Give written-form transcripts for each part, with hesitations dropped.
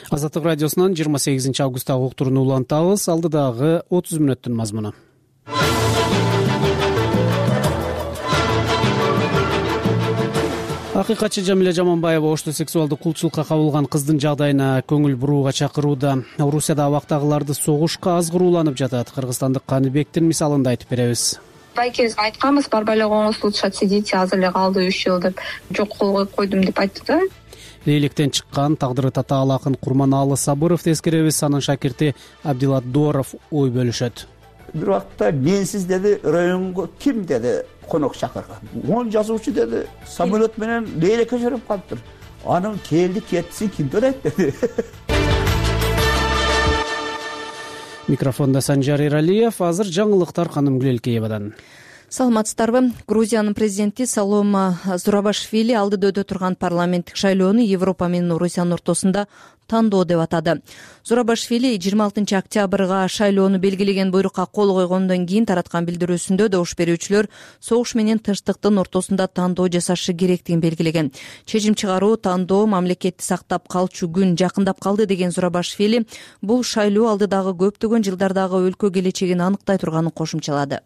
Азаттык радиосунан 28 августтагы уктурууну улантабыз. Алдыдагы 30 мүнөттүн мазмуну. Акыйкатчы Жамиля Жаманбаева Ошто сексуалдык кулчулукка кабылган кыздын жагдайына көңүл бурууга чакырууда. Орусияда абактагыларды согушка азгырууланып жатат. Кыргызстандык Каныбектин мисалында айтып беребиз. Байкебиз айтканбыз, барбай эле коңуз лучше сидите, азыр эле калды 3 жыл деп, жок кол коюп койдум деп айтты да. Лейликтен чыккан тагдыры татаал акын Курманалы Сабыров тескеребиз, анын шакирти Абдилат Доров ой бөлүшөт. Бир убакта менсиз деди, районго ким деди конок чакырган. 10 жазуучу деди, самолет менен Лейлекке жүрүп калыптыр. Анын келди кетси ким төлөйт деди. Микрофонда Санжар Эралиев. Азыр жаңылыктар Ханым Гүлелкеевадан. Саламатсыздарбы. Грузиянын президенти Салома Зурабашвили алдыда өтө турган парламенттик шайлоону Европа менен Орусиянын ортосунда тандоо деп атады. Зурабашвили 26 октябрга шайлоону белгилеген буйрукка кол койгондон кийин тараткан билдирүүсүндө добуш берүүчүлөр согуш менен тынчтыктын ортосунда тандоо жасашы керектигин белгилеген. Чечим чыгаруу тандоо мамлекетти сактап калчу күн жакындап калды деген Зурабашвили бул шайлоо алдыдагы көптөгөн жылдардагы өлкө келечегин аныктай турганын кошумчалады.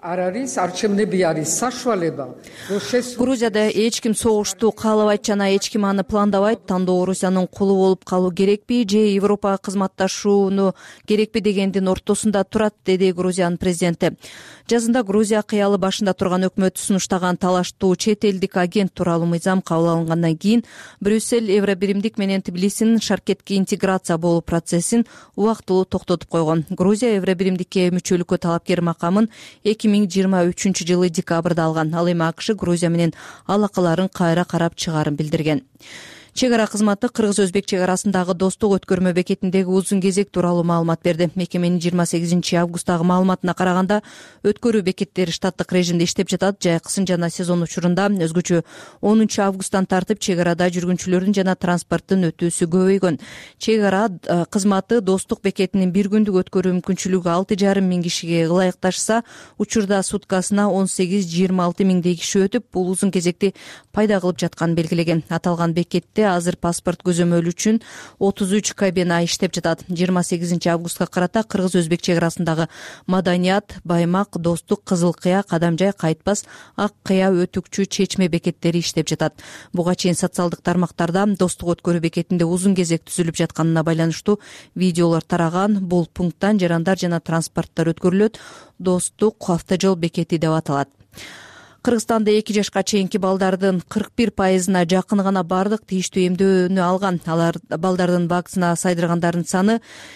Грузияда эч ким согушту каалабайт жана эч ким аны пландабайт. Тандоо Орусиянын кулу болуп калуу керекпи же Европага кызматташууну керекпи дегендин ортосунда турат, деди Грузиянын президенти. Жазында Грузия кыялы башында турган өкмөт сунуштаган талаштуу чет элдик агент тууралуу мыйзам кабыл алынгандан кийин Брюссель Евробиримдик менен Тбилисинин шаркетке интеграция болуу процессин убактылуу токтотуп койгон. Грузия Евробиримдикке мүчөлүккө талапкер макамын 2023 жылы декабрда алган. Ал эми АКШ Грузия менен алакаларын кайра карап чыгарын билдирген. Чек ара кызматы кыргыз-өзбек чек арасындагы достук өткөрмө бекетиндеги узун кезек тууралуу маалымат берди. Мекеменин 28 августтагы маалыматына караганда, өткөрүү бекеттери штаттык режимде иштеп жатат. Жай кышын жана сезон учурунда өзгөчө 10 августтан тартып чек арада жүргүнчүлөрдүн жана транспорттун өтүүсү көбөйгөн. Чек ара кызматы достук бекетинин бир күндүк өткөрүү мүмкүнчүлүгү 6,5 миң кишиге ылайыкташса, учурда суткасына 18-26 миңдей киши өтүп, бул узун кезекти пайда кылып жатканын белгилеген. Аталган бекетте азыр паспорт көзөмөлү үчүн 33 кабина иштеп жатат. 28 августка карата кыргыз-өзбек чек арасындагы Маданият, Баймак, Достук, Кызыл Кыя, Кадамжай, Кайтпас, Ак Кыя, Өтүкчү, Чечме бекеттери иштеп жатат. Буга чейин социалдык тармактарда достук өткөрүү бекетинде узун кезек түзүлүп жатканына байланыштуу видеолор тараган. Бул пункттан жарандар жана транспорттор өткөрүлөт. Достук автожол бекети деп аталат. Кыргызстанда 2 жашка чейинки балдардын 41%-на жакыны гана бардык тийиштүү эмдөөнү алган. Алар балдардын вакцина сайдыргандардын саны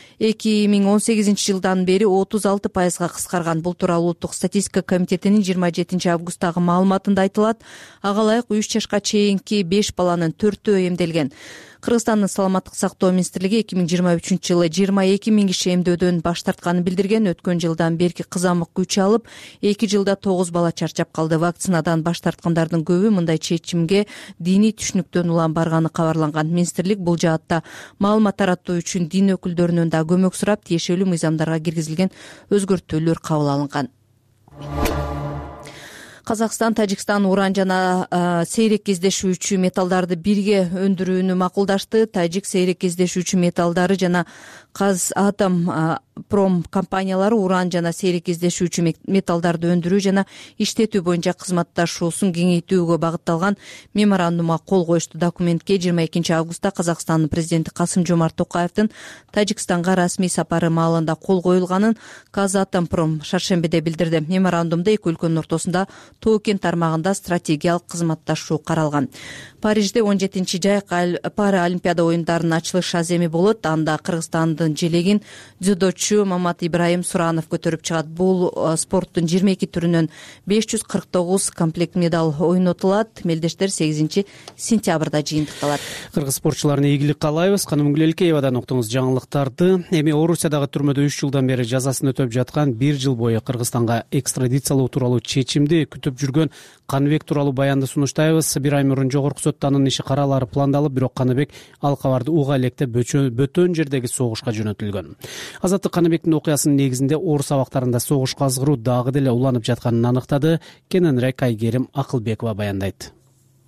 2018 жылдан бери 36%га кыскарган. Бул тууралуу Улуттук статистика комитетинин 27 августтагы маалыматында айтылат. Ага ылайык 3 жашка чейинки 5 баланын 4-өө эмделген. Кыргызстандын саламаттык сактоо министрлиги 2023 жылы 22 миң киши эмдөөдөн баш тартканын билдирген. Өткөн жылдан берки кызамык күч алып, 2 жылда 9 бала чарчап калды. Вакцинадан баш тарткандардын көбү мындай чечимге диний түшүнүктөн улам барганы кабарланган. Министрлик бул жаатта маалымат таратуу үчүн дин өкүлдөрүнөн да көмөк сурап, тиешелүү мыйзамдарга киргизилген өзгөртүүлөр кабыл алынган. Казакстан, Тажикстан уран жана сейрек кездешүүчү металлдарды бирге өндүрүүнү макулдашты. Тажик сейрек кездешүүчү металлдары жана Казатомпром компаниялары уран жана сейрек кездешүүчү металлдарды өндүрүү жана иштетүү боюнча кызматташуусун кеңейтүүгө багытталган меморандумга кол коюшту. Документке 22 августта Казакстандын президенти Касым-Жомарт Токаевдин Тажикстанга расмий сапары маалында кол коюлганын Казатомпром шаршембиде билдирди. Меморандумда эки өлкөнүн ортосунда Тоо-кен тармагында стратегиялык кызматташуу каралган. Парижде 17 жайк Паралимпиада оюндарынын ачылыш аземи болот. Анда Кыргызстандын желегин дзюдочу Мамат Ибраим Суранов көтөрүп чыгат. Бул спорттун 22 түрүнөн 549 комплект медаль ойнотулат. Мелдештер 8 сентябрда жыйынтыкталат. Кыргыз спортчуларына ийгилик каалайбыз. Ханым Гүлелкеевадан уктуңуз жаңылыктарды. Эми Орусиядагы түрмөдө 3 жылдан бери жазасын өтөп жаткан 1 жыл бою Кыргызстанга экстрадициялоо тууралуу чечимди күтүп жүргөн Каныбек тууралуу баянды сунуштайбыз. 1 ай мурун жогорку сотто анын иши каралары пландалып, бирок Каныбек ал кабарды уга электе бөтөн жердеги согушка жөнөтүлгөн. Азаттык Каныбектин окуясынын негизинде Орус абактарында согушка азгыруу дагы деле уланып жатканын аныктады. Кененирээк Айгерим Акылбекова баяндайт.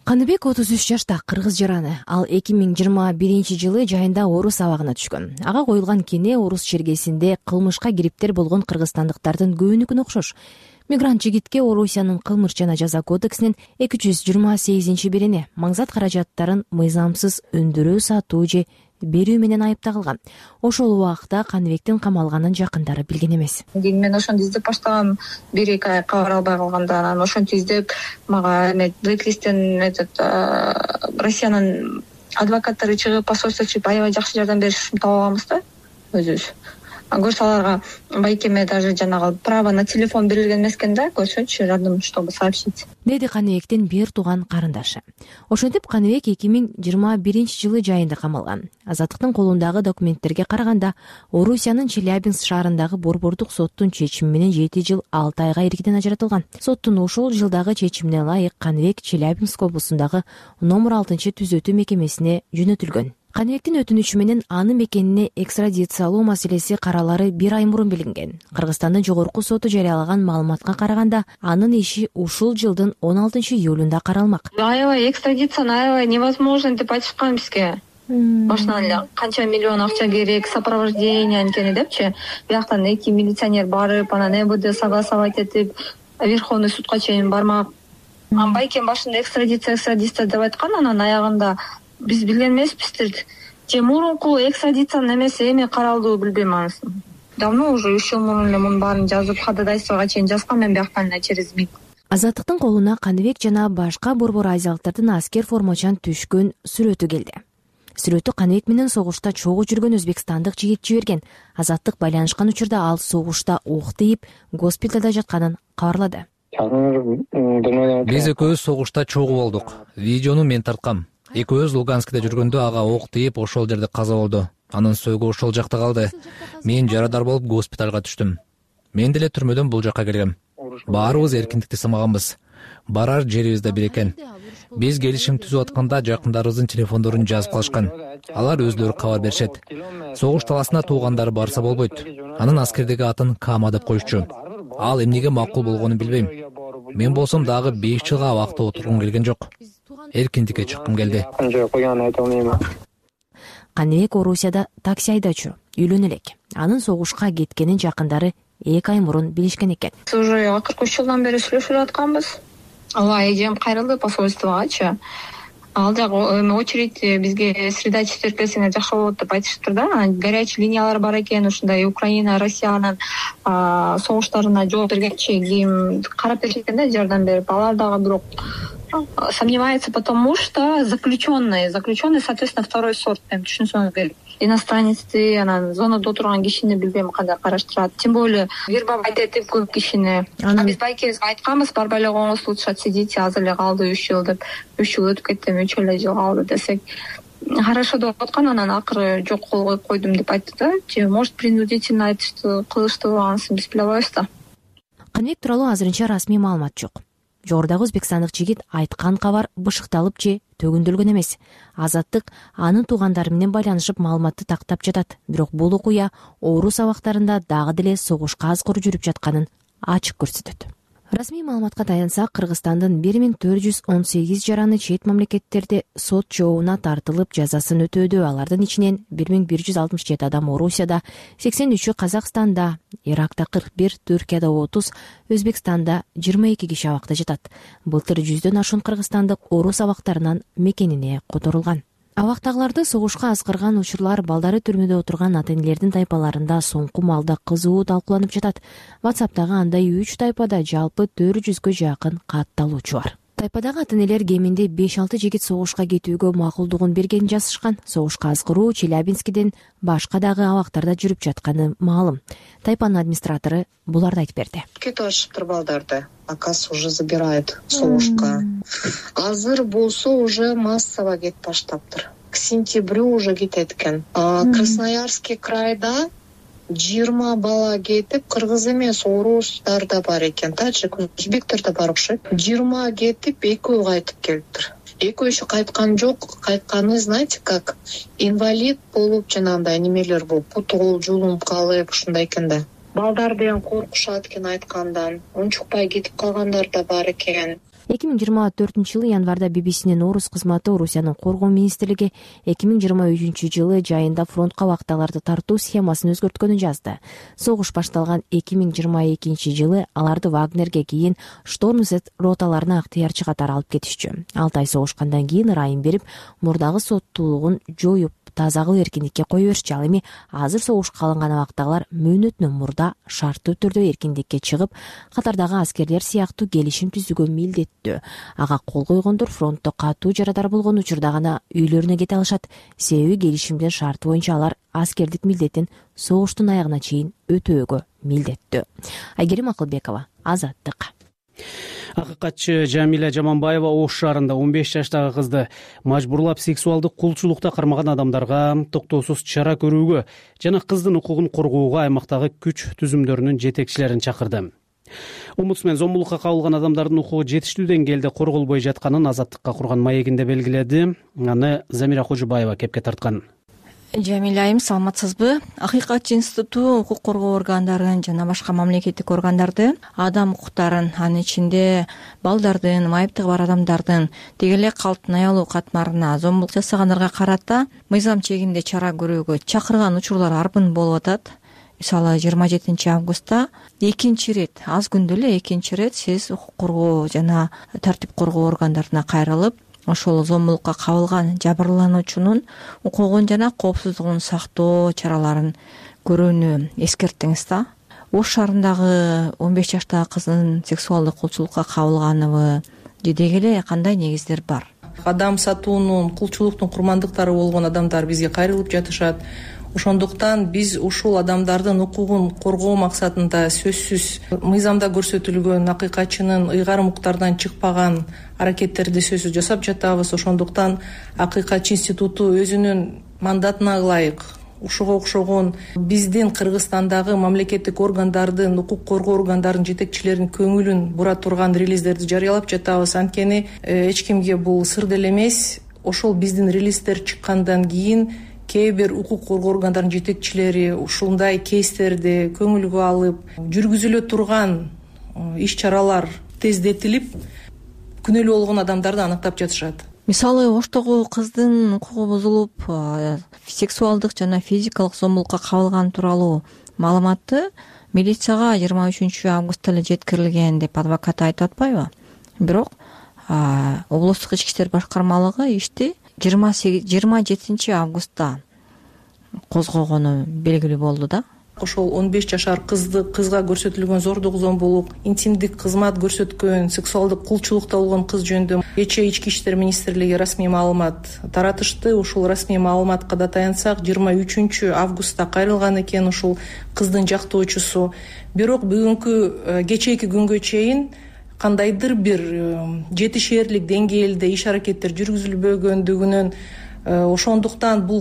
Каныбек 33 жашта, кыргыз жараны. Ал 2021-жылы жайында Орус абагына түшкөн. Ага коюлган кене Орус чергесинде кылмышка кириптер болгон кыргызстандыктардын көбүнүкүнө окшош. Мигрант жигитке Орусиянын кылмыш жана жаза кодексинин 228-берене маңзат каражаттарын мыйзамсыз өндүрүү, сатуу же берүү менен айып тагылган. Ошол убакта Каныбектин камалганын жакындары билген эмес. Мен ошону издеп баштагам, 1-2 ай кабар албай калганда, анан ошентип издеп мага Блэклисттен Россиянын адвокаттары чыгып, посольство чыгып, аябай жакшы жардам беришин таап алганбыз да өзүбүз. Көрсө аларга байкеме даже жанагы право на телефон берилген эмес экен да, көрсөчү жардам, чтобы сообщить. Деди Каныбектин бир тууган карындашы. Ошентип Каныбек 2021-жылы жайында камалган. Азаттыктын колундагы документтерге караганда, Орусиянын Челябинск шаарындагы борбордук соттун чечими менен 7 жыл 6 айга эркиден ажыратылган. Соттун ошол жылдагы чечимине ылайык Каныбек Челябинск облусундагы номер 6-түзөтүү мекемесине жөнөтүлгөн. Каныбектин өтүнүчү менен аны мекенине экстрадициялоо маселеси каралары 1 ай мурун билинген. Кыргызстандын жогорку соту жарыялаган маалыматка караганда, анын иши ушул жылдын 16-июлунда каралмак. Аябай экстрадицияны аябай невозможно деп айтышкан бизге. Башынан эле канча миллион акча керек, сопровождение анткени депчи. Бияктан 2 милиционер барып, анан МВД согласовать этип, Верховный судка чейин бармак. Байкем башында экстрадиция деп айткан, анан аягында биз билген эмеспиздир. Же мурунку экстрадициянын эмеси эми каралдуу билбейм анысын. Давно уже 3 жыл мурун эле мунун баарын жазып, ходатайствого чейин жазган мен бияктан эле через МИД. Азаттыктын колуна Каныбек жана башка борбор азиялыктардын аскер формачан түшкөн сүрөтү келди. Сүрөтү Каныбек менен согушта чогуу жүргөн өзбекстандык жигит жиберген. Азаттык байланышкан учурда ал согушта ок тийип, госпиталда жатканын кабарлады. Биз экөөбүз согушта чогуу болдук. Видеону мен тарткам. Экөөбүз Луганскте жүргөндө ага ок тийип, ошол жерде каза болду. Анын сөөгү ошол жакта калды. Мен жарадар болуп госпиталга түштүм. Мен деле түрмөдөн бул жакка келгем. Баарыбыз эркиндикти сымаганбыз. Барар жерибиз да бир экен. Биз келишим түзүп атканда жакындарыбыздын телефондорун жазып калышкан. Алар өзлөрү кабар беришет. Согуш таласына туугандары барса болбойт. Анын аскердеги атын Кама деп коюшчу. Ал эмнеге макул болгонун билбейм. Мен болсом дагы 5 жылга абакта отургум келген жок. Эркиндикке чыккым келди. Каныбек Орусияда такси айдоочу, үйлөнө элек. Анын согушка кеткенин жакындары 2 ай мурун билишкен экен. Уже акыркы 3 жылдан бери сүйлөшүп атканбыз. Ала эжем кайрылды посольствогачы. Ал жак очередь бизге среда четверг келсеңер жакшы болот деп айтышыптыр да. Горячий линиялар бар экен, ушундай Украина, Россиянын согуштарына жооп бергенчи кийин карап беришет экен да, жардам берип. Алар дагы бирок сомневается, потому что заключенный, соответственно, второй сорт, түшүнсөңүз керек. Иностранецти, анан зонада отурган кишини билбейм кандай караштырат. Тем более вербовать этип көп кишини. Биз байкебизге айтканбыз, барбай эле коңуз, лучше отсидите, азыр эле калды 3 жыл деп. 3 жыл өтүп кетти, 3 эле жыл калды десек. Хорошо деп аткан, анан акыры жок кол коюп койдум деп айтты да. Же может принудительно айтышты, кылышты, анысын биз биле албайбыз да. Каныбек тууралуу азырынча расмий маалымат жок. Жогорудагы өзбекстандык жигит айткан кабар бышыкталып же төгүндөлгөн эмес. Азаттык анын туугандары менен байланышып маалыматты тактап жатат. Бирок бул окуя Орус абактарында дагы деле согушка азгыруу жүрүп жатканын ачык көрсөтөт. Расмий маалыматка таянсак, Кыргызстандын 1418 жараны чет мамлекеттерде сот жообуна тартылып жазасын өтөөдө. Алардын ичинен 1167 адам Орусияда, 83-ü Казакстанда, Иракта 41, Түркияда 30, Өзбекстанда 22 киши абакта жатат. Былтыр 100дөн ашуун кыргызстандык Орус абактарынан мекенине которулган. Абактагыларды согушка азгырган учурлар балдары түрмөдө отурган ата-энелердин тайпаларында соңку маалда кызуу талкууланып жатат. WhatsApp'тагы андай 3 тайпада жалпы 400гө жакын катталуучу бар. Тайпадагы ата-энелер кеминде 5-6 жигит согушка кетүүгө макулдугун бергенин жазышкан. Согушка азгыруу Челябинскиден башка дагы абактарда жүрүп жатканы маалым. Тайпанын администратору буларды айтып берди. Кетип атышыптыр балдарды. Акас уже забирает согушка. Азыр болсо уже массово кетип баштаптыр. К сентябрю уже кетет экен. Красноярский крайда 20 бала кетип, кыргыз эмес, орустар да бар экен, таджик, өзбектер да бар окшойт. 20 кетип, 2 кайтып келиптир. 2 еще кайткан жок. Кайтканы, знаете, как инвалид болуп, жанагындай немелер болуп, путу кол жулунуп калып, ушундай экен да. Балдар деген коркушат экен айткандан. Унчукпай кетип калгандар да бар экен. 2024 январда bbc'нин орус кызматы Орусиянын коргоо министрлиги 2023 жайында фронтко убактыларды тартуу схемасын өзгөрткөнүн жазды. Согуш башталган 2022 аларды Вагнерге кийин Шторм Z роталарына ыктыярчы катары алып кетишчү. 6 ай согушкандан кийин ырайым берип, мурдагы соттуулугун жоюп, тазагыл эркиндикке кое беришчү. Ал эми азыр согушка алынган абактагылар мөөнөтүнөн мурда шарттуу түрдө эркиндикке чыгып, катардагы аскерлер сыяктуу келишим түзүүгө милдеттүү. Ага кол койгондор фронтто катуу жарадар болгон учурда гана үйлөрүнө кете алышат. Себеби келишимдин шарты боюнча алар аскердик милдетин согуштун аягына чейин өтөөгө милдеттүү. Айгерим Акылбекова, Азаттык. Акыкатчы Жамиля Жаманбаева Ош шаарында 15 жаштагы кызды мажбурлап сексуалдык кулчулукта кармаган адамдарга токтоосуз чара көрүүгө жана кыздын укугун коргоого аймактагы күч түзүмдөрүнүн жетекчилерин чакырды. Омбудсмен зомбулукка кабылган адамдардын укугу жетиштүү деңгээлде корголбой жатканын Азаттыкка курган маегинде белгиледи. Аны Замира Кожубаева кепке тарткан. Жамиля айым, саламатсызбы? Акыйкатчы институту укук коргоо органдарын жана башка мамлекеттик органдарды адам укуктарын, анын ичинде балдардын, майыптыгы бар адамдардын деги эле калктын аялуу катмарына зомбулук жасагандарга карата мыйзам чегинде чара көрүүгө чакырган учурлар арбын болуп атат. Мисалы 27 августта экинчи ирет, аз күндө эле экинчи ирет сиз укук коргоо жана тартип коргоо органдарына кайрылып, ошол зомбулукка кабылган жабырлануучунун укугун жана коопсуздугун сактоо чараларын көрүүнү эскерттиңиз да. Ош шаарындагы 15 жаштагы кыздын сексуалдык кулчулукка кабылганыбы же деги эле кандай негиздер бар? Адам сатуунун, кулчулуктун курмандыктары болгон адамдар бизге кайрылып жатышат. Ошондуктан биз ушул адамдардын укугун коргоо максатында сөзсүз мыйзамда көрсөтүлгөн акыйкатчынын ыйгарым укуктардан чыкпаган аракеттерди сөзсүз жасап жатабыз. Ошондуктан акыйкатчы институту өзүнүн мандатына ылайык ушуга окшогон биздин Кыргызстандагы мамлекеттик органдардын, укук коргоо органдарынын жетекчилеринин көңүлүн бура турган релиздерди жарыялап жатабыз. Анткени эч кимге бул сыр деле эмес. Ошол биздин релиздер чыккандан кийин кээ бир укук коргоо органдарынын жетекчилери ушундай кейстерди көңүлгө алып, жүргүзүлө турган иш-чаралар тездетилип, күнөөлүү болгон адамдарды аныктап жатышат. Мисалы, Оштогу кыздын укугу бузулуп, сексуалдык жана физикалык зомбулукка кабылган тууралуу маалыматты милицияга 23 августта эле жеткирилген деп адвокат айтып атпайбы? Бирок облустук ички иштер башкармалыгы ишти 27 августта козгогону белгилүү болду да. Ошол 15 жашар кызга көрсөтүлгөн зордук, зомбулук, интимдик кызмат көрсөткөн, сексуалдык кулчулукта болгон кыз жөнүндө кечээ Ички иштер министрлиги расмий маалымат таратышты. Ушул расмий маалыматка да таянсак, 23 августта кайрылган экен ушул кыздын жактоочусу. Бирок бүгүнкү кечээки күнгө чейин кандайдыр бир жетишээрлик деңгээлде иш аракеттер жүргүзүлбөгөндүгүнөн, ошондуктан бул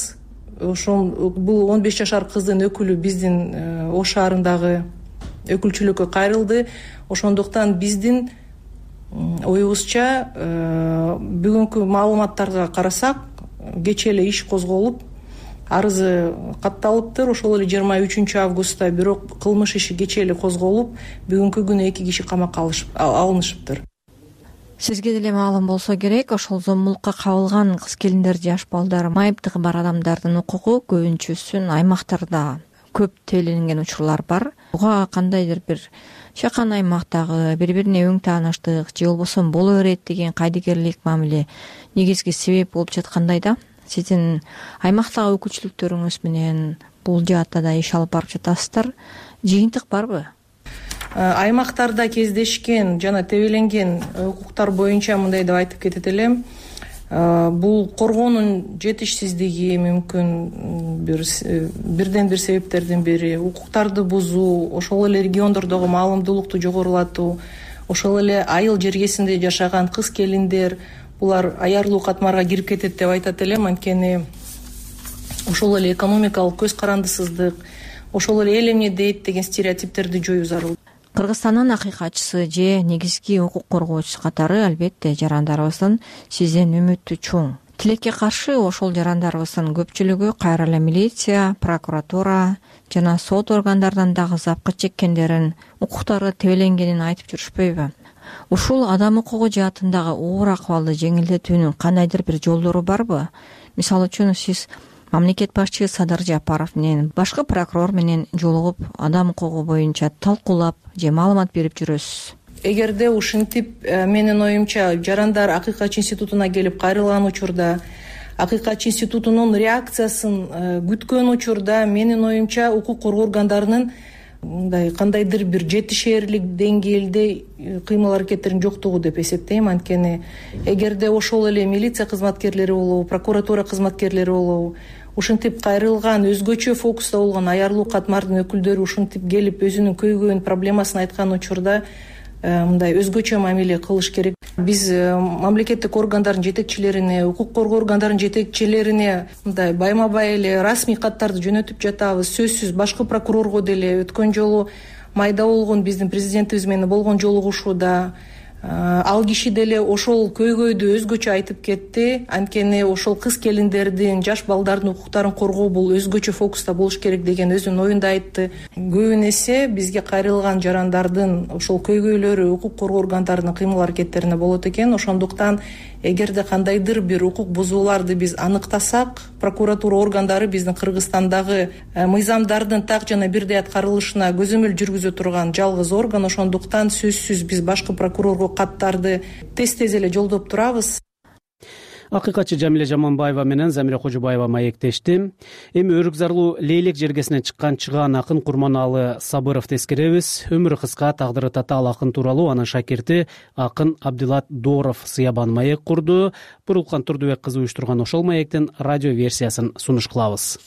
15 жашар кыздын өкүлү биздин Ош шаарындагы өкүлчүлүккө кайрылды. Ошондуктан биздин оюбузча бүгүнкү маалыматтарга карасак, кечээ эле иш козголуп, арызы катталыптыр. Ошол эле 23 августта, бирок кылмыш иши кечээ эле козголуп, бүгүнкү күнү 2 киши камакка алынышыптыр. Сизге деле маалым болсо керек, ошол зомбулукка кабылган кыз-келиндер, жаш балдар, майыптыгы бар адамдардын укугу көбүнчөсүн аймактарда көп теленген учурлар бар. Буга кандайдыр бир жакын аймактагы бири-бирине өң тааныштык же болбосо боло берет деген кайдыгерлик мамиле негизги себеп болуп жаткандай да. Сиздин аймактагы өкүлчүлүктөрүңүз менен бул жаатта да иш алып барып жатасыздар. Жыйынтык барбы? Аймактарда кездешкен жана тебеленген укуктар боюнча мындай деп айтып кетет элем. Бул коргоонун жетишсиздиги мүмкүн бирден бир себептердин бири. Укуктарды бузуу, ошол эле региондордогу маалымдуулукту жогорулатуу, ошол эле айыл жергесинде жашаган кыз-келиндер, булар аярлуу катмарга кирип кетет деп айтат элем. Анткени ошол эле экономикалык көз карандысыздык, ошол эле эл эмне дейт деген стереотиптерди жоюу зарыл. Кыргызстандын акыйкатчысы же негизги укук коргоочусу катары албетте жарандарыбыздын сизден үмүтү чоң. Тилекке каршы ошол жарандарыбыздын көпчүлүгү кайра эле милиция, прокуратура жана сот органдарынан дагы запкы чеккендерин, укуктары тебеленгенин айтып жүрүшпөйбү? ушул адам укугу жаатындагы оор акыбалды жеңилдетүүнүн кандайдыр бир жолдору барбы? Мисалы үчүн сиз мамлекет башчы Садыр Жапаров менен башкы прокурор менен жолугуп адам укугу боюнча талкуулап же маалымат берип жүрөсүз. Эгерде ушинтип менин оюмча жарандар Акыйкатчы институтуна келип кайрылган учурда, Акыйкатчы институтунун реакциясын күткөн учурда менин оюмча укук коргоо органдарынын мындай кандайдыр бир жетишээрлик деңгээлде кыймыл аракеттеринин жоктугу деп эсептейм. Анткени эгерде ошол эле милиция кызматкерлери болобу, прокуратура кызматкерлери болобу ушинтип кайрылган, өзгөчө фокуста болгон аярлуу катмардын өкүлдөрү ушинтип келип өзүнүн көйгөйүн, проблемасын айткан учурда мындай өзгөчө мамиле кылыш керек. Биз мамлекеттик органдардын жетекчилерине, укук коргоо органдарынын жетекчилерине мындай байма-бай эле расмий каттарды жөнөтүп жатабыз. Сөзсүз башкы прокурорго деле өткөн жолу майда болгон биздин президентибиз менен болгон жолугушууда ал киши деле ошол көйгөйдү өзгөчө айтып кетти. Анткени ошол кыз келиндердин, жаш балдардын укуктарын коргоо бул өзгөчө фокуста болуш керек деген өзүнүн оюнда айтты. Көбүн эсе бизге кайрылган жарандардын ошол көйгөйлөрү укук коргоо органдарынын кыймыл аракеттерине болот экен. Ошондуктан эгерде кандайдыр бир укук бузууларды биз аныктасак, прокуратура органдары биздин Кыргызстандагы мыйзамдардын так жана бирдей аткарылышына көзөмөл жүргүзө турган жалгыз орган. Ошондуктан сөзсүз биз башкы прокурорго каттарды тез эле жолдоп турабыз. Акыйкатчы Жамиле Жаманбаева менен Замира Кожобаева маектешти. Эми өрүк зарлуу Лейлек жергесинен чыккан чыгаан акын Курманалы Сабыровду эскеребиз. Өмүрү кыска, тагдыры татаал акын тууралуу анын шакирти акын Абдилат Дооров сыябан маек курду. Бурулкан Турдубек кызы уюштурган ошол маектин радио версиясын сунуш кылабыз.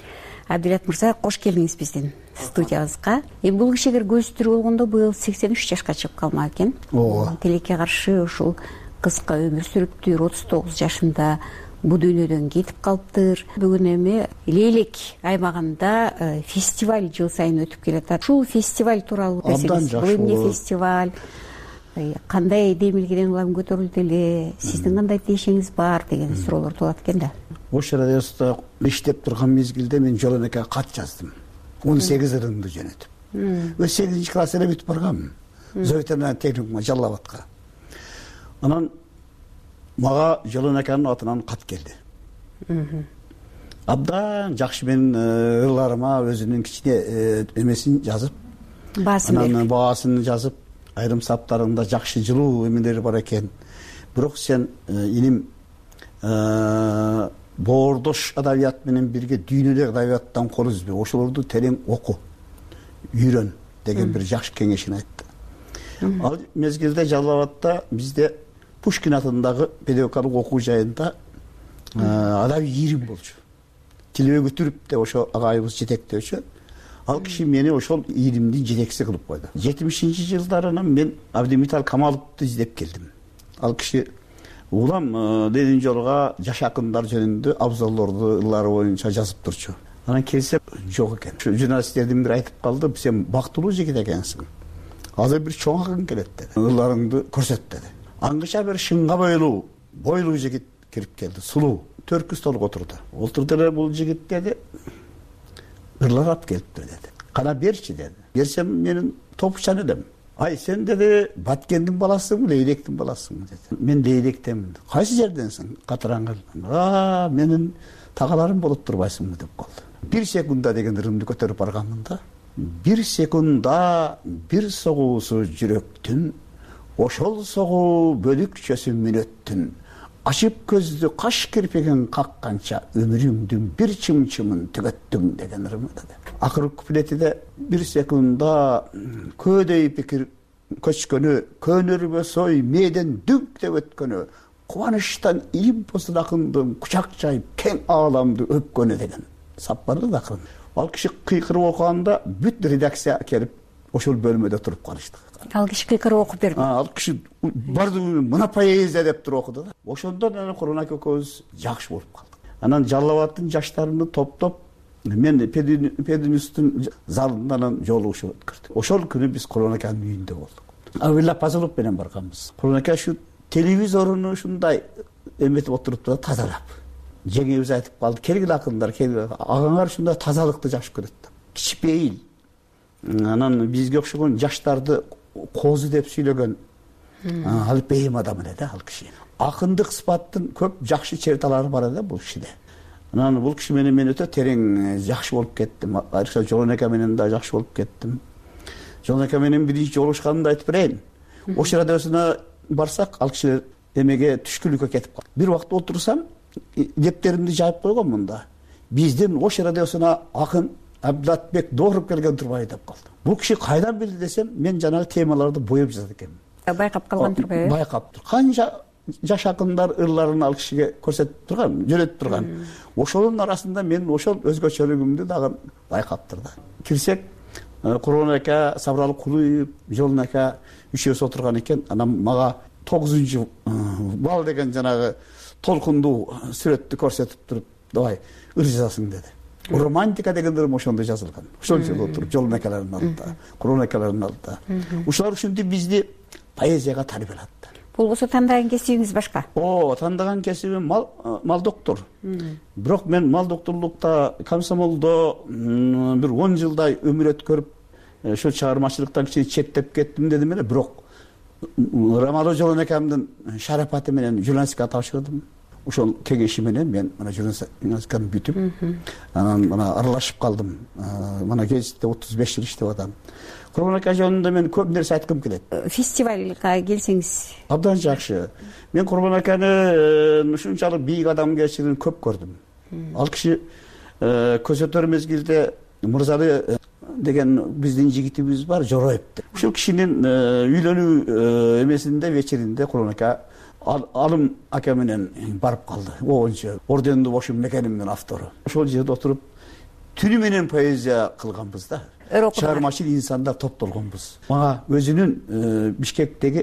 Абдилат мырза, кош келдиңиз биздин студиябызга. Бул киши эгер көзү тирүү болгондо быйыл 83 жашка чыгып калмак экен. Тилекке каршы ушул кыска өмүр сүрүптүр, 39 жашында бул дүйнөдөн кетип калыптыр. Бүгүн эми Лейлек аймагында фестиваль жыл сайын өтүп келатат. Ушул фестиваль тууралуу десеңиз, бул эмне фестиваль, кандай демилгеден улам көтөрүлдү эле, сиздин кандай тиешеңиз бар деген суроолор туулат экен да. Ош радиосунда иштеп турган мезгилде мен Жолонекеге кат жаздым. 18 ырымды жөнөтүп. 8 класс эле бүтүп баргам. Зойтана техникумга Жалал Абадка. Анан мага Жолонекенин атынан кат келди. Абдан жакшы менин ырларыма өзүнүн кичине эмесин жазып, анан баасын жазып, айрым саптарында жакшы жылуу эмелери бар экен. Бирок сен иним боордош адабият менен бирге дүйнөлүк адабияттан кол үзбө, ошолорду терең оку, үйрөн деген бир жакшы кеңешин айтты. Ал мезгилде Жалал Абадта бизде Пушкин атындагы педагогикалык окуу жайында адаби ийрим болчу. Тилебек Түрүп де ошо агайыбыз жетектөөчү. Ал киши мени ошол ийримдин жетекчиси кылып койду. 70-жылдарынан мен Абдимитал Камаловду издеп келдим. Ал киши улам Ленин жолга жаш акындар жөнүндө абзалдарды ыллары боюнча жазып турчу. Анан келсем жок экен. Журналисттердин бири айтып калды, сен бактылуу жигит экенсиң. Азыр бир чоң акын келет деди. Ылларыңды көрсөт деди. Аңгыча бир шыңга бойлуу жигит кирип келди, сулуу. Төркү столго отурду. Отурду эле бул жигит деди. Ырлар алып келиптир деди. Кана берчи деди. Берсем менин топчан элем. Ай сен деди Баткендин баласысыңбы, Лейлектин баласысыңбы деди. Мен Лейлектенмин. Кайсы жерденсиң? Катыраңгыл. Менин тагаларым болуп турбайсыңбы деп калды. 1 секунда деген ырымды көтөрүп барганмын да. 1 секунда бир согуусу жүрөктүн, ошол согуу бөлүкчөсү мүнөттүн. Ашып көздү каш кирпигин какканча өмүрүңдүн бир чымчымын түгөттүң деген ырым деди. Акыркы куплетиде 1 секунда көөдөй пикир көчкөнү, көнөрбө сой мээден дүңк деп өткөнү, кубанычтан илим посун акындын кучак жайып кең ааламды өпкөнү деген саппарды да акырын. Ал киши кыйкырып окуганда бүт редакция келип ошол бөлмөдө туруп калышты. Ал киши кыйкырып окуп берди. Ал киши барды мына поэзия деп туруп окуду да. Ошондон анан Курманбек экөөбүз жакшы болуп калдык. Анан Жалал Абадтын жаштарыны топтоп мен Пединститутун залынан жолугушуп өткөрдүк. Ошол күнү биз Курманбектин үйүндө болдук. Абилла Пазылов менен барганбыз. Курманбек ушу телевизоруну ушундай эметип отуруп тазалап. Жеңебиз айтып калды, келгиле акындар, келгиле. Агаңар ушундай тазалыкты жакшы көрөт. Кичпейил. Анан бизге окшогон жаштарды козу деп сүйлөгөн Ал бейим адам эле да ал киши. Акындык сыпаттын көп жакшы черталары бар да бул кишиде. Анан бул киши менен мен өтө терең жакшы болуп кеттим. Айрыкча Жолон ака менен да жакшы болуп кеттим. Жолон ака менен биринчи жолугушканымды айтып берейин. Ош радиосуна барсак, ал кишилер эмеге түшкүлүккө кетип калды. Бир убакта отурсам, дептеримди жаап койгонмун да. Биздин Ош радиосуна акын Абдулатбек Дооров келген турбайбы деп калды. Бул киши кайдан билди десем, мен жанагы темаларды боеп жазат экенмин. Байкап калган турбайбы? Байкап тур. Канча жаш акындар ырларын ал кишиге көрсөтүп турган, жөнөтүп турган. Ошонун арасында мен ошол өзгөчөлүгүмдү дагы байкап турду. Кирсек, Курман ака, Сабыралы Кулуев, Жолон ака үчөөсү отурган экен. Анан мага 9-бал деген жанагы толкундуу сүрөттү көрсөтүп туруп, "Давай, ыр жазасың" деди. Романтика деген ырым ошондо жазылган. Ошол жерде отуруп, Жолон акалардын алдында, Курман акалардын алдында. Ушулар ушинтип бизди поэзияга тарбиялатты. Болбосо тандаган кесибиңиз башка? Тандаган кесибим мал доктор. Бирок мен мал докторлукта, комсомолдо бир 10 жылдай өмүр өткөрүп, ошол чыгармачылыктан кичине четтеп кеттим дедим эле, бирок Рамазан Жолон акамдын шарапаты менен журналистика тапшырдым. Ошол кеңеши менен мен мына журналистиканы бүтүп, анан мына аралашып калдым. Мына гезитте 35 жыл иштеп атам. Курман ака жөнүндө мен көп нерсе айткым келет. Фестивалга келсеңиз абдан жакшы. Мен Курман аканы ушунчалык бийик адамгерчилигин көп көрдүм. Ал киши көзөтөр мезгилде Мырзалы деген биздин жигитибиз бар, Жороев. Ушул кишинин үйлөнүү эмесинде, вечеринде Курман ака Алым ака менен барып калды. Оончу орденди бошум мекенимдин автору. Ошол жерде отуруп түнү менен поэзия кылганбыз да. Чыгармачыл инсандар топтолгонбуз. Мага өзүнүн Бишкектеги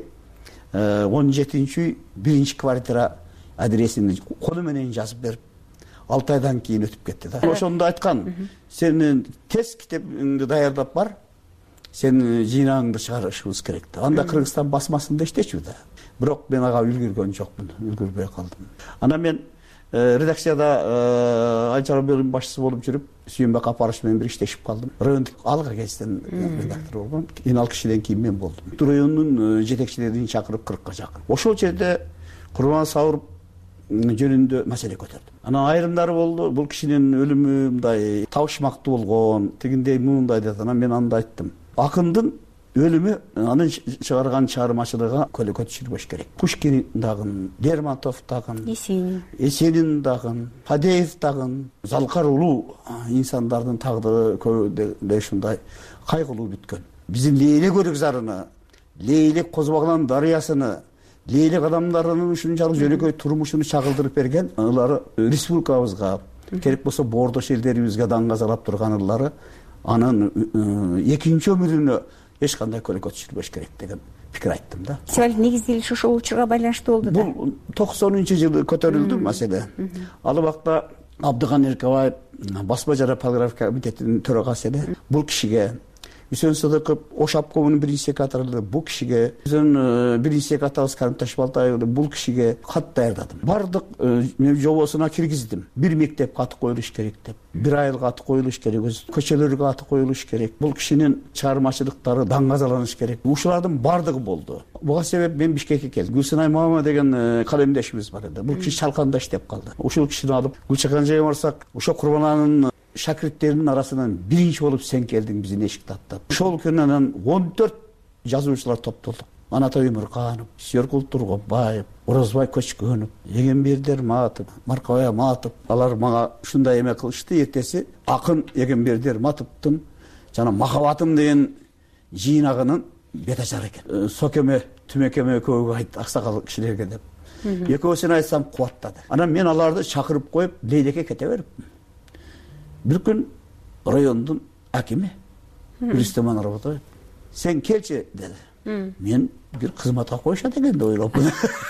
17-үй 1 квартира адресин колу менен жазып берип, 6 айдан кийин өтүп кетти да. Ошондо айткан, сен тез китебиңди даярдап бар, сен жыйнагыңды чыгарышыбыз керек да. Анда Кыргызстан басмасында иштечү да. Бирок мен ага үлгүргөн жокмун, үлгүрбөй калдым. Анан мен редакцияда Айчара бөлүм башчысы болуп жүрүп, Сүйөнбек Апарыш менен бир иштешип калдым. Райондук алга кезден редактор болгон. Кийин ал кишиден кийин мен болдум. Райондун жетекчилерин чакырып 40ка жакын. Ошол жерде Курман Сабыр жөнүндө маселе көтөрдүм. Анан айрымдары болду. Бул кишинин өлүмү мындай табышмактуу болгон, тигиндей мындай деп анан мен анда айттым. Акындын өлүмү анын чыгарган чыгармачылыгына көлөкө түшүрбөш керек. Пушкин дагы, Лермонтов дагы, Есенин дагы, Падеев дагы, Залкар улуу инсандардын тагдыры көбү ушундай кайгылуу бүткөн. Биздин Лейлек өрүкзарыны, Лейлек Козбагылан дарыясыны, Лейлек адамдарынын ушунчалык жөнөкөй турмушуну чагылдырып берген ылары республикабызга, керек болсо боордош элдерибизге даңгазалап турган ылары анын экинчи өмүрүнө эч кандай көлөкө түшүрбөш керек деген пикир айттым да. Фестиваль негизделиши ошол учурга байланыштуу болду да. Бул 90-жылы көтөрүлдү маселе. Ал убакта Абдыган Эркебаев басма жана полиграфия комитетинин төрагасы эле. Бул кишиге Үсөн Сыдыков Ош обкомунун биринчи секретары бул кишиге, биздин биринчи секретарыбыз Карим Ташбалтаев бул кишиге кат даярдадым. Бардык жобосуна киргиздим. Бир мектеп аты коюлуш керек деп, бир айылга аты коюлуш керек, көчөлөргө аты коюлуш керек. Бул кишинин чыгармачылыктары даңгазаланыш керек. Ушулардын бардыгы болду. Буга себеп мен Бишкекке келдим. Гүлсынай Мама деген калемдешибиз бар эди. Бул киши Чалканда иштеп калды. Ушул кишини алып Гүлчакан жайга барсак, ошо Курбананын шакирттеринин арасынан биринчи болуп сен келдиң биздин эшикти аттап. Ошол күнү анан 14 жазуучулар топтолдук. Анатай Өмүрканов, Сүйөркул Тургонбаев, Орозбай Көчкөнов, Эгембердер Матов, Маркабай Матов. Алар мага ушундай эме кылышты. Эртеси акын Эгембердер Матовдун жана Махабатым деген жыйнагынын бетачары экен. Сокеме, Түмекеме экөөгө айт, аксакал кишилерге деп. Экөөсүн айтсам кубаттады. Анан мен аларды чакырып коюп, Лейлекке кете берипмин. Бир күн райондун акими Рүстөм Анарбатаев сен келчи деди. Мен бир кызматка коюшат экен деп ойлопмун.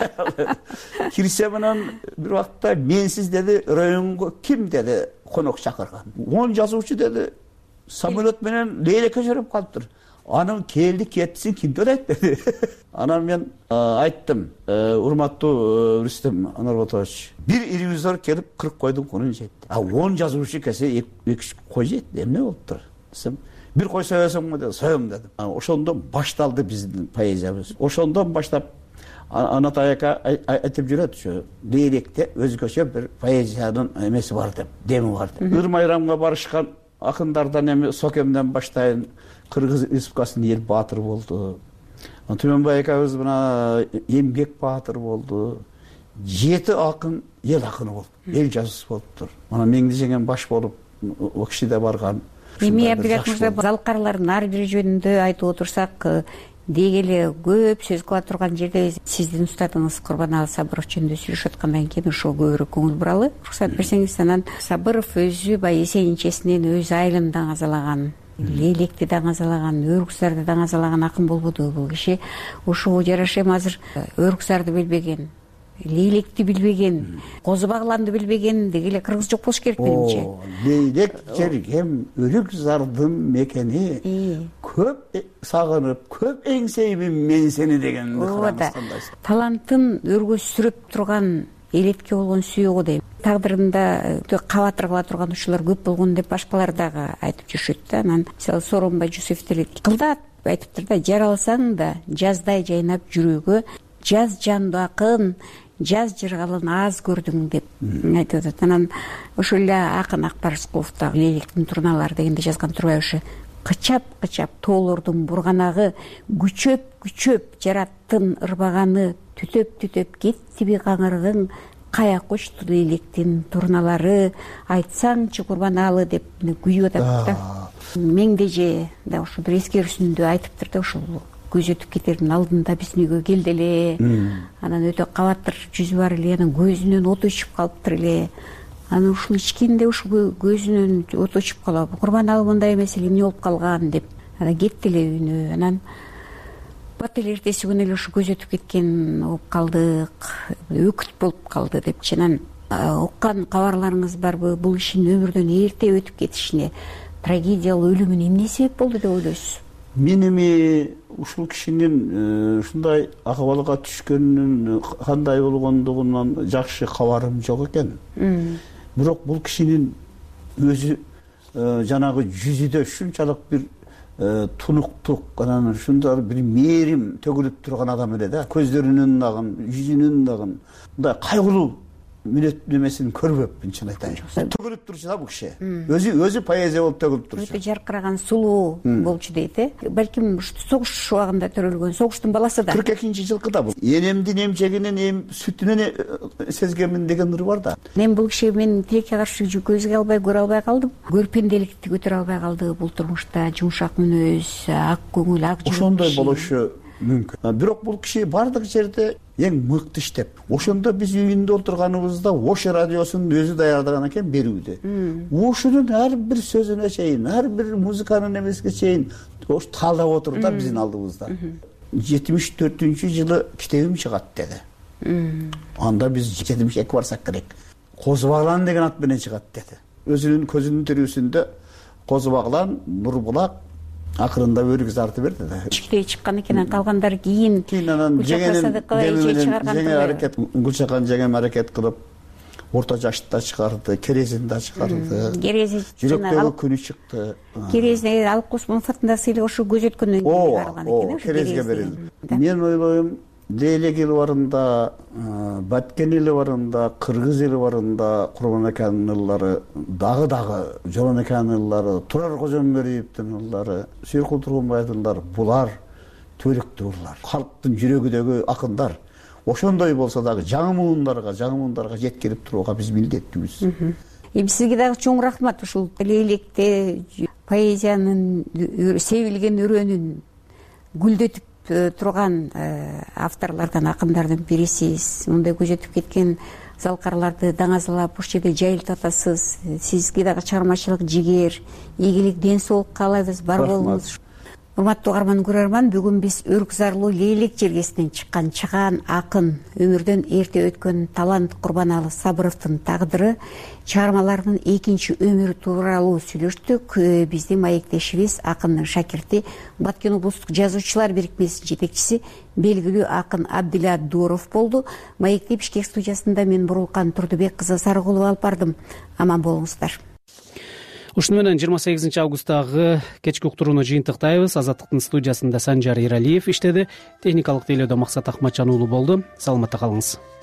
Кирсем анан бир убакта менсиз деди, районго ким деди конок чакырган. 10 жазуучу деди, самолет менен Лейлекке жүрүп калыптыр. Анын келди кетсин кимдер айт деди. Анан мен айттым, урматтуу Рүстөм Анарбатович, бир ревизор келип 40 койдун кунун жейт. 10 жазуучу келсе 2 кой жейт. Эмне болуптур? Десем, бир кой соесуңбу деди. Соем дедим. Ошондон башталды биздин поэзиябыз. Ошондон баштап Анатай ака айтып жүрөт, ушу лейлекте өзгөчө бир поэзиянын эмеси бар деп, деми бар деп. Ыр-майрамга барышкан акындардан эми Сокемден баштайын Кыргыз Республикасынын эл баатыры болду. Түмөнбай акабыз мына эмгек баатыры болду. 7 акын эл акыны болду. Эл жазуучусу болуптур. Мына Меңди жеңем баш болуп о киши да барган. Эми Абдилат мырза залкарлардын ар бири жөнүндө айтып отурсак, деги эле көп сөз кыла турган жерде сиздин устатыңыз Курбаналы Сабыров жөнүндө сүйлөшүп аткандан кийин ошол көбүрөөк көңүл буралы. Уруксат берсеңиз, анан Сабыров өзү баягы эсенчесинен өзү айылын даңазалаган, лейлекти даңазалаган, Өрүксарды даңазалаган акын болбоду бул киши. Ошого жараша эми азыр Өрүксарды билбеген, лейлекти билбеген, козу багланды билбеген деги эле кыргыз жок болуш керек менимче. Лейлек жергем Өрүксардын мекени, көп сагынып, көп эңсейбин мен сени деген кыргызстандайсың. Талантын өргөзүрүп турган элетке болгон сүйөгү дейм. Тагдырында кабатыр кыла турган учурлар көп болгон деп башкалар дагы айтып жүрүшөт да. Анан мисалы Сооронбай Жусуфов делет кылдат айтыптыр да, жаралсаң да жаздай жайнап жүрөгө, жаз жанды акын, жаз жыргалын аз көрдүң деп айтып атат. Анан ошол эле акын Акбар Рыскулов да Лейлектин турналары дегенде жазган турбайбы, ушу кычап тоолордун бурганагы, күчөп жараттын ырбаганы, түтөп кеттиби каңырыгың, кая кошту Лейлектин турналары, айтсаңчы Курбаналы деп күйүп атат да. Меңдеже да ушу бир эскерүүсүндө айтыптыр да, ушул көз өтүп кетердин алдында биздин үйгө келди эле. Анан өтө кабатыр жүзү бар эле, анан көзүнөн от өчүп калыптыр эле. Анан ушул ичкенде ушу көзүнөн от өчүп калып, Курбаналы мындай эмес эле, эмне болуп калган деп анан кетти эле үйүнө. Анан бат эле эртеси күнү эле ушу көз өтүп кеткен болуп калдык, өкүт болуп калды депчи. Анан уккан кабарларыңыз барбы бул кишинин өмүрдөн эрте өтүп кетишине, трагедиялуу өлүмүнө эмне себеп болду деп ойлойсуз? Мен эми ушул кишинин ушундай акыбалга түшкөнүнүн кандай болгондугунан жакшы кабарым жок экен. Бирок бул кишинин өзү жанагы жүзүдө ушунчалык бир тунуктук, анан ушундай бир мээрим төгүлүп турган адам эле да. Көздөрүнүн дагы, жүзүнүн дагы мындай кайгылуу мүнөт немесин көрбөпмүн, чын айтайын. Төгүлүп турчу да бул киши. Өзү поэзия болуп төгүлүп турчу. Өтө жаркыраган сулуу болчу дейт, Балким согуш убагында төрөлгөн, согуштун баласы да. 42-жылкы да бул. Энемдин эмчегинен сүтүнөн сезгенмин деген ыры бар да. Мен бул киши мен тилекке каршы көзгө албай, көрө албай калдым. Көрпенделикти көтөрө албай калды бул турмушта. Жумшак мүнөз, ак көңүл, ак жүрөк. Ошондой болушу мүмкүн. Бирок бул киши бардык жерде эң мыкты иштеп. Ошондо биз үйүндө отурганыбызда Ош радиосун өзү даярдаган экен берүүдө. Ошонун ар бир сөзүнө чейин, ар бир музыканын эмесине чейин ош талдап отур да биздин алдыбызда. 74-жылы китебим чыгат деди. Анда биз 72 барсак керек. Козу баглан деген ат менен чыгат деди. Өзүнүн көзүнүн тирүүсүндө Козу баглан, Нурбулак, акырында Өрүксарды берди да. Чиктей чыккан экен, калгандары кийин анан жеңе аракет, Гүлчакан жеңем аракет кылып орто жашта чыгарды, Керезин да чыгарды. Жүрөктөгү күнү чыкты. Керезин алып Космон фатында сыйлы ошо көз өткөндөн кийин барган экен. Керезге берилди. Мен ойлойм, Лейлек эли барында, Баткен эли барында, Кыргыз эли барында Курбан аканын ырлары, дагы Жолон аканын ырлары, Турар Кожомбериевдин ырлары, Сүйркул Тургунбаевдин ырлары, булар төрүктүү ырлар. Калктын жүрөгүдөгү акындар. Ошондой болсо дагы жаңы муундарга жеткирип турууга биз милдеттүүбүз. Эми сизге дагы чоң рахмат. Ушул Лейлекте поэзиянын себилген өрөөнүн гүлдөтүп турган авторлордон, акындардын бирисиз. Мындай көз өтүп кеткен залкарларды даңазалап ушул жерде жайылтып атасыз. Сизге дагы чыгармачылык жигер, ийгилик, ден соолук каалайбыз. Бар болуңуз. Урматтуу угарман, көрөрман, бүгүн биз Өрүкзарлуу Лейлек жергесинен чыккан чыгаан акын, өмүрдөн эрте өткөн талант Курбаналы Сабыровдун тагдыры, чыгармаларынын экинчи өмүрү тууралуу сүйлөштүк. Биздин маектешибиз, акындын шакирти, Баткен облустук жазуучулар бирикмесинин жетекчиси, белгилүү акын Абдилат Дуров болду. Маекти Бишкек студиясында мен Бурулкан Турдубек кызы Сарыкулова алып бардым. Аман болуңуздар. Ушуну менен 28 августтагы кечки уктурууну жыйынтыктайбыз. Азаттыктын студиясында Санжар Иралиев иштеди. Техникалык тейлөөдө Максат Акматжан уулу болду. Саламатта калыңыз.